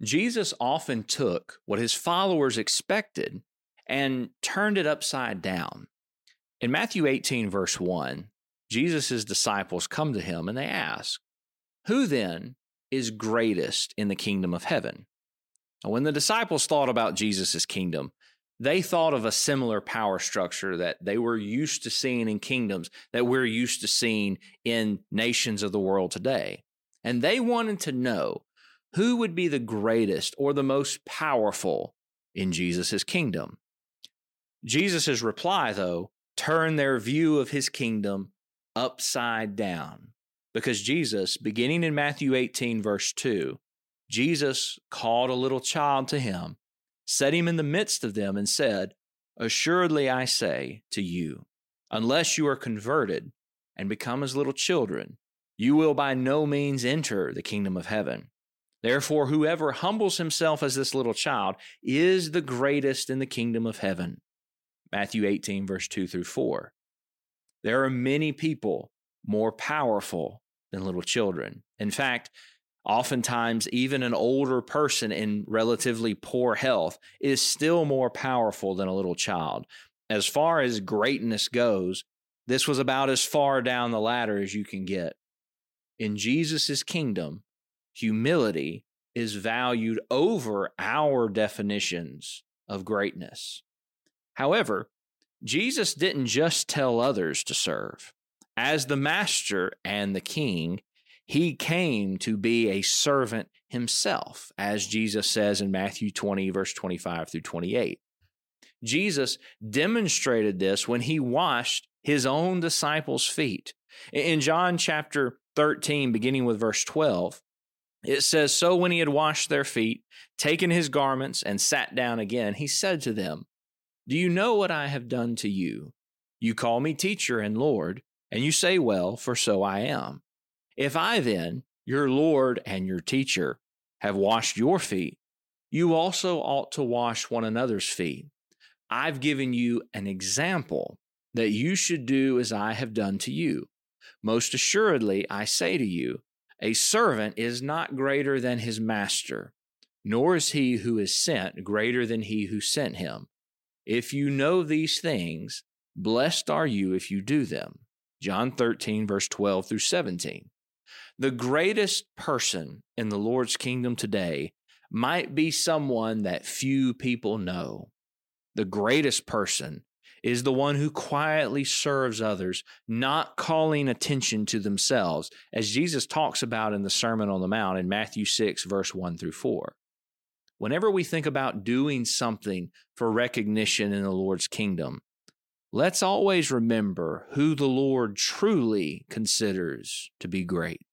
Jesus often took what his followers expected and turned it upside down. In Matthew 18, verse 1, Jesus' disciples come to him and they ask, "Who then is greatest in the kingdom of heaven?" And when the disciples thought about Jesus' kingdom, they thought of a similar power structure that they were used to seeing in kingdoms that we're used to seeing in nations of the world today. And they wanted to know who would be the greatest or the most powerful in Jesus' kingdom. Jesus' reply, though, turned their view of his kingdom upside down. Because Jesus, beginning in Matthew 18, verse 2, Jesus called a little child to him, set him in the midst of them, and said, "Assuredly I say to you, unless you are converted and become as little children, you will by no means enter the kingdom of heaven. Therefore, whoever humbles himself as this little child is the greatest in the kingdom of heaven." Matthew 18, verse 2 through 4. There are many people more powerful than little children. In fact, oftentimes, even an older person in relatively poor health is still more powerful than a little child. As far as greatness goes, this was about as far down the ladder as you can get. In Jesus' kingdom, humility is valued over our definitions of greatness. However, Jesus didn't just tell others to serve. As the master and the king, he came to be a servant himself, as Jesus says in Matthew 20, verse 25 through 28. Jesus demonstrated this when he washed his own disciples' feet. In John chapter 13, beginning with verse 12, it says, "So when he had washed their feet, taken his garments, and sat down again, he said to them, 'Do you know what I have done to you? You call me teacher and Lord, and you say, well, for so I am. If I then, your Lord and your teacher, have washed your feet, you also ought to wash one another's feet. I've given you an example that you should do as I have done to you. Most assuredly, I say to you, a servant is not greater than his master, nor is he who is sent greater than he who sent him. If you know these things, blessed are you if you do them." John 13, verse 12 through 17. The greatest person in the Lord's kingdom today might be someone that few people know. The greatest person is the one who quietly serves others, not calling attention to themselves, as Jesus talks about in the Sermon on the Mount in Matthew 6, verse 1 through 4. Whenever we think about doing something for recognition in the Lord's kingdom, let's always remember who the Lord truly considers to be great.